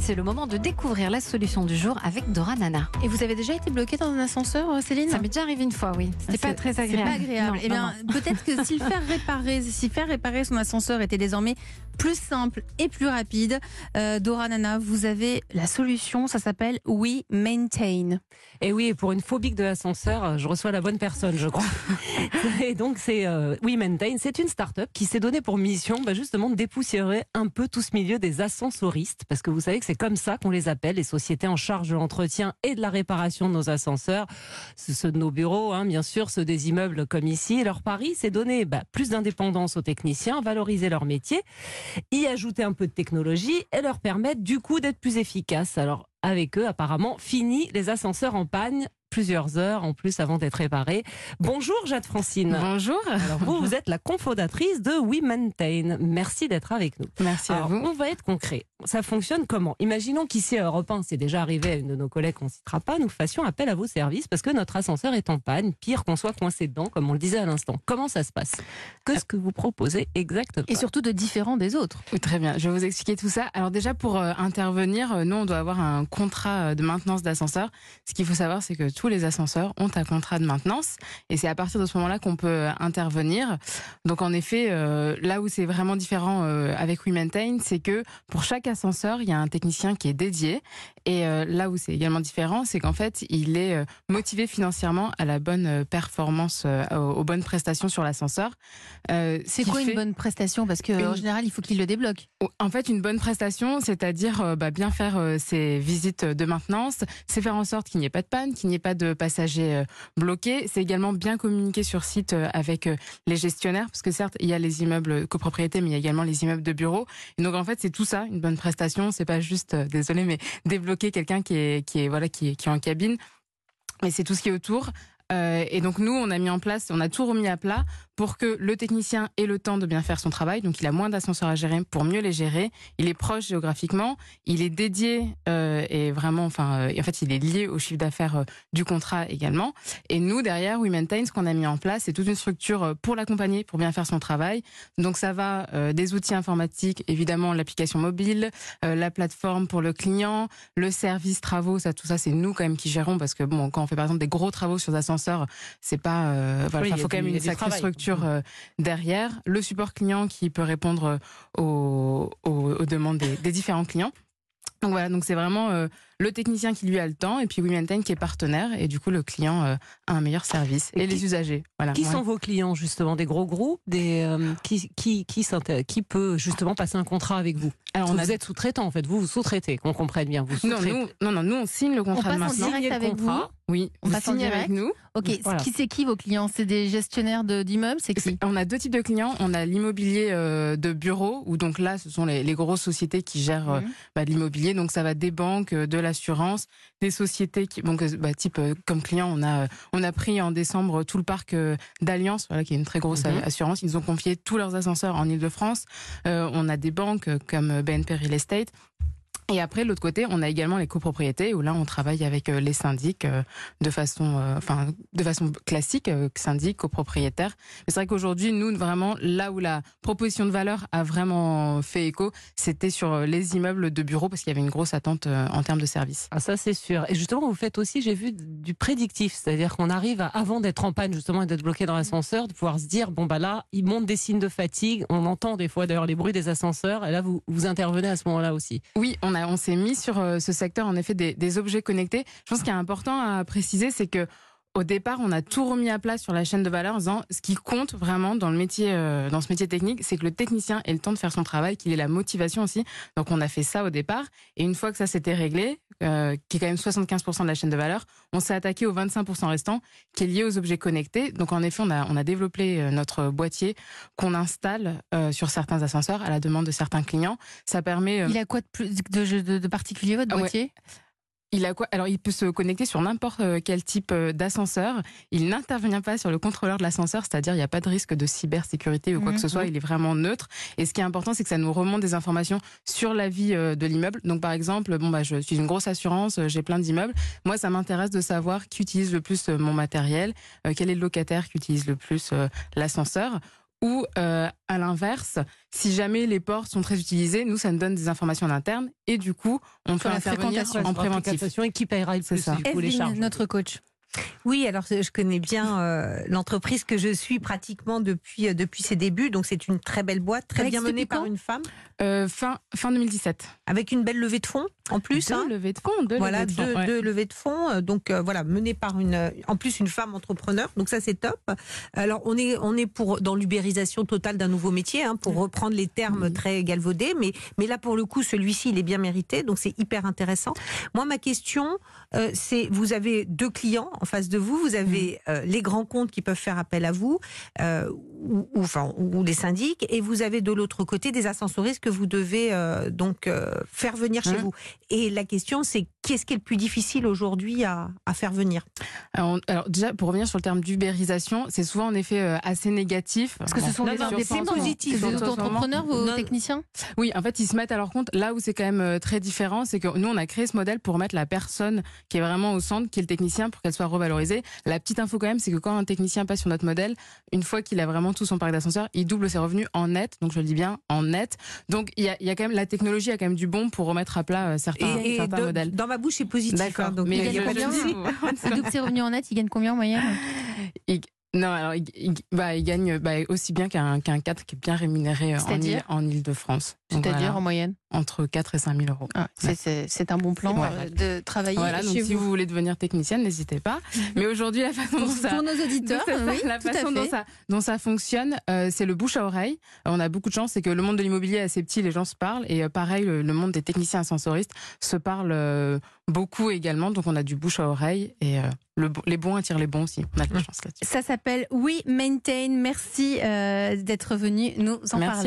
c'est le moment de découvrir la solution du jour avec Dora Nana. Et vous avez déjà été bloqué dans un ascenseur, Céline? Ça m'est déjà arrivé une fois, oui. C'était pas très agréable. C'est pas agréable. Non, eh bien, peut-être que si faire réparer son ascenseur était désormais plus simple et plus rapide, Dora Nana, vous avez la solution. Ça s'appelle We Maintain. Et oui, pour une phobique de l'ascenseur, je reçois la bonne personne, je crois. Et donc, c'est We Maintain. C'est une start-up qui s'est donnée pour mission, justement, de dépoussiérer un peu tout ce milieu des ascensoristes. Parce que vous savez que c'est comme ça qu'on les appelle, les sociétés en charge de l'entretien et de la réparation de nos ascenseurs. Ceux de nos bureaux, bien sûr, ceux des immeubles comme ici. Et leur pari, c'est donner plus d'indépendance aux techniciens, valoriser leur métier, y ajouter un peu de technologie et leur permettre, du coup, d'être plus efficaces. Alors, avec eux, apparemment, fini les ascenseurs en panne. Plusieurs heures en plus avant d'être réparés. Bonjour Jade Francine. Bonjour. Alors vous êtes la cofondatrice de We Maintain. Merci d'être avec nous. Merci à vous. On va être concret. Ça fonctionne comment? Imaginons qu'ici à Europe 1, c'est déjà arrivé à une de nos collègues qu'on ne citera pas, nous fassions appel à vos services parce que notre ascenseur est en panne, pire qu'on soit coincé dedans, comme on le disait à l'instant. Comment ça se passe? Qu'est-ce que vous proposez exactement? Et surtout de différent des autres. Oui, très bien, je vais vous expliquer tout ça. Alors déjà, pour intervenir, nous, on doit avoir un contrat de maintenance d'ascenseur. Ce qu'il faut savoir, c'est que tous les ascenseurs ont un contrat de maintenance et c'est à partir de ce moment-là qu'on peut intervenir. Donc en effet, là où c'est vraiment différent avec We Maintain, c'est que pour chaque ascenseur, il y a un technicien qui est dédié. Et là où c'est également différent, c'est qu'en fait, il est motivé financièrement à la bonne performance, aux bonnes prestations sur l'ascenseur. C'est quoi une bonne prestation? Parce qu'en général, il faut qu'il le débloque. En fait, une bonne prestation, c'est-à-dire bien faire ses visites de maintenance, c'est faire en sorte qu'il n'y ait pas de panne, qu'il n'y ait pas de passagers bloqués. C'est également bien communiquer sur site avec les gestionnaires, parce que certes, il y a les immeubles copropriétés, mais il y a également les immeubles de bureaux. Et donc en fait, c'est tout ça, une bonne prestation. C'est pas juste, désolé, mais débloquer quelqu'un qui est en cabine. Mais c'est tout ce qui est autour. Et donc nous, on a tout remis à plat pour que le technicien ait le temps de bien faire son travail. Donc il a moins d'ascenseurs à gérer pour mieux les gérer. Il est proche géographiquement, il est dédié et vraiment, en fait, il est lié au chiffre d'affaires du contrat également. Et nous, derrière, We Maintain, ce qu'on a mis en place, c'est toute une structure pour l'accompagner, pour bien faire son travail. Donc ça va des outils informatiques, évidemment l'application mobile, la plateforme pour le client, le service travaux, tout ça, c'est nous quand même qui gérons parce que quand on fait par exemple des gros travaux sur des ascenseurs, c'est pas, il faut quand même une sacrée structure derrière, le support client qui peut répondre aux demandes des différents clients. Donc voilà, donc c'est vraiment le technicien qui lui a le temps et puis We Maintain qui est partenaire et du coup le client a un meilleur service et les usagers. Voilà. Qui sont vos clients justement? Des gros groupes, qui peut justement passer un contrat avec vous? Alors vous êtes sous-traitant en fait, vous sous-traitez, qu'on comprenne bien. Vous sous-traitez. Non, nous on signe le contrat de maintenance. On passe en direct avec vous. Oui, on passe en direct avec nous. Ok, voilà. C'est qui vos clients? C'est des gestionnaires d'immeubles? C'est qui? On a deux types de clients. On a l'immobilier de bureau, où donc là, ce sont les grosses sociétés qui gèrent de l'immobilier. Donc ça va des banques, de l'assurance, des sociétés qui, type comme client, on a pris en décembre tout le parc d'Alliance, qui est une très grosse assurance. Ils nous ont confié tous leurs ascenseurs en Île-de-France. On a des banques comme BNP Real Estate. Et après, de l'autre côté, on a également les copropriétés où là, on travaille avec les syndics de façon classique, syndics, copropriétaires. Mais c'est vrai qu'aujourd'hui, nous, vraiment, là où la proposition de valeur a vraiment fait écho, c'était sur les immeubles de bureaux parce qu'il y avait une grosse attente en termes de services. Ah, ça, c'est sûr. Et justement, vous faites aussi, j'ai vu, du prédictif. C'est-à-dire qu'on arrive, avant d'être en panne, justement, et d'être bloqué dans l'ascenseur, de pouvoir se dire, là, il monte des signes de fatigue. On entend des fois, d'ailleurs, les bruits des ascenseurs. Et là, vous intervenez à ce moment-là aussi. Oui, on s'est mis sur ce secteur, en effet, des objets connectés. Je pense qu'il y a important à préciser, c'est que au départ, on a tout remis à plat sur la chaîne de valeur en disant ce qui compte vraiment dans ce métier technique, c'est que le technicien ait le temps de faire son travail, qu'il ait la motivation aussi. Donc on a fait ça au départ. Et une fois que ça s'était réglé, qui est quand même 75% de la chaîne de valeur, on s'est attaqué aux 25% restants, qui est lié aux objets connectés. Donc en effet, on a développé notre boîtier qu'on installe sur certains ascenseurs à la demande de certains clients. Ça permet... Il a quoi de particulier, votre boîtier ? Il a quoi? Alors, il peut se connecter sur n'importe quel type d'ascenseur. Il n'intervient pas sur le contrôleur de l'ascenseur, c'est-à-dire il n'y a pas de risque de cybersécurité ou quoi que ce soit. Il est vraiment neutre. Et ce qui est important, c'est que ça nous remonte des informations sur la vie de l'immeuble. Donc, par exemple, je suis une grosse assurance, j'ai plein d'immeubles. Moi, ça m'intéresse de savoir qui utilise le plus mon matériel, quel est le locataire qui utilise le plus l'ascenseur. ou à l'inverse, si jamais les portes sont très utilisées, nous, ça nous donne des informations en interne et du coup, on peut la intervenir fréquentation. en préventif. Et qui paiera le plus, C'est ça. du coup, les Evelyne, charges. notre coach. Oui, alors je connais bien l'entreprise que je suis pratiquement depuis ses débuts. Donc c'est une très belle boîte, très Alex, bien menée depuis par quand une femme, Fin 2017. avec une belle levée de fonds en plus. Deux levées de fonds, deux Voilà, levées de fonds, ouais. deux levées de fonds. Donc voilà, menée par en plus une femme entrepreneur. Donc ça c'est top. Alors on est dans l'ubérisation totale d'un nouveau métier, pour reprendre les termes très galvaudés. Mais là pour le coup, celui-ci il est bien mérité. Donc c'est hyper intéressant. Moi ma question, c'est vous avez deux clients en face de vous. Vous avez les grands comptes qui peuvent faire appel à vous, ou les syndics, et vous avez de l'autre côté des ascensoristes que vous devez faire venir chez vous. Et la question, c'est qu'est-ce qui est le plus difficile aujourd'hui à faire venir? Alors déjà, pour revenir sur le terme d'ubérisation, c'est souvent en effet assez négatif. Parce que ce sont des indépendants, positif, c'est des en ce moment. auto-entrepreneurs, vos Non. techniciens. Oui, en fait, ils se mettent à leur compte. Là où c'est quand même très différent, c'est que nous, on a créé ce modèle pour mettre la personne qui est vraiment au centre, qui est le technicien, pour qu'elle soit revalorisée. La petite info quand même, c'est que quand un technicien passe sur notre modèle, une fois qu'il a vraiment tout son parc d'ascenseurs, il double ses revenus en net. Donc, je le dis bien, en net. Donc, il y a quand même, la technologie a quand même du bon pour remettre à plat certains modèles. Dans ma bouche, c'est positif. D'accord, Donc mais il y a je- pas de je- souci. Il double ses revenus en net, il gagne combien en moyenne? Non, alors il gagne aussi bien qu'un cadre qui est bien rémunéré C'est-à-dire en Ile-de-France. Donc, C'est-à-dire voilà, en moyenne? entre 4 et 5 000 euros. Ah, c'est un bon plan de travailler Voilà, donc chez si vous voulez devenir technicienne, n'hésitez pas. Mais aujourd'hui, la façon dont ça... Pour nos auditeurs, oui, la tout à façon fait. dont ça fonctionne, c'est le bouche à oreille. On a beaucoup de chance, c'est que le monde de l'immobilier est assez petit, les gens se parlent. Et pareil, le monde des techniciens ascensoristes se parle beaucoup également. Donc on a du bouche à oreille et les bons attirent les bons aussi. On a de la chance là-dessus. Ça s'appelle We Maintain. Merci d'être venu nous en Merci. parler.